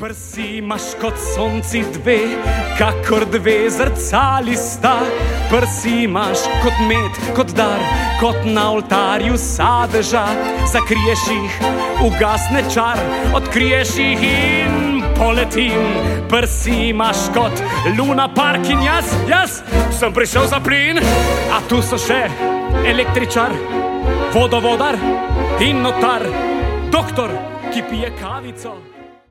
Prsi imaš kot sonci dve, kakor dve zrcali sta. Prsi imaš kot med, kot dar, kot na oltarju sadeža. Zakriješ jih, ugasne čar, odkriješ jih in poletim. Prsi imaš kot Luna Park in jaz sem prišel za plin. A tu so še električar, vodovodar in notar, doktor, ki pije kavico.